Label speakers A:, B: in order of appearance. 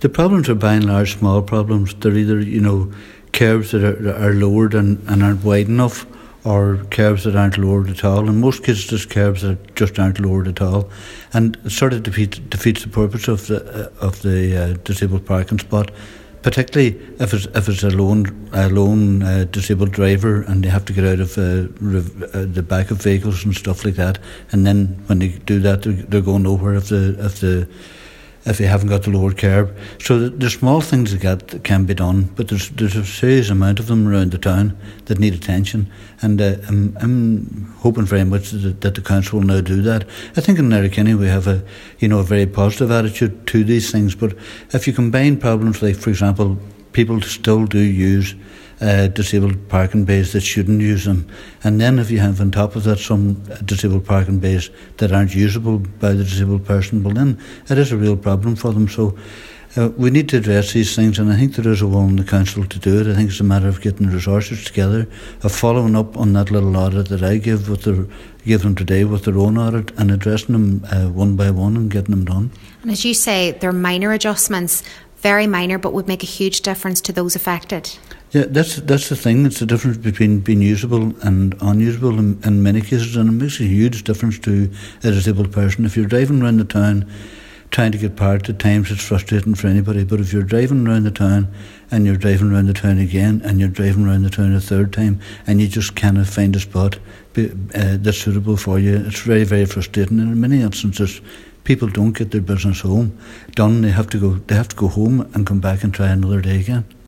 A: The problems are by and large small problems. They're either, curbs that are lowered and aren't wide enough, or curbs that aren't lowered at all. In most cases, there's curbs that just aren't lowered at all, and it sort of defeats the purpose of the disabled parking spot. Particularly if it's a lone disabled driver and they have to get out of the back of vehicles and stuff like that, and then when they do that, they're going nowhere if they haven't got the lower curb. So there's small things that can be done, but there's a serious amount of them around the town that need attention, and I'm hoping very much that the council will now do that. I think in Letterkenny we have a very positive attitude to these things, but if you combine problems like, for example, people still do use disabled parking bays that shouldn't use them, and then if you have on top of that some disabled parking bays that aren't usable by the disabled person, well then it is a real problem for them. So we need to address these things, and I think there is a will in the council to do it. I think it's a matter of getting the resources together, of following up on that little audit that I give them today with their own audit, and addressing them one by one and getting them done.
B: And as you say, they're minor adjustments, very minor, but would make a huge difference to those affected.
A: Yeah, that's the thing. It's the difference between being usable and unusable in many cases, and it makes a huge difference to a disabled person. If you're driving around the town trying to get parked, at times it's frustrating for anybody, but if you're driving around the town and you're driving around the town again and you're driving around the town a third time and you just cannot find a spot that's suitable for you, it's very, very frustrating. And in many instances people don't get their business done. They have to go home and come back and try another day again.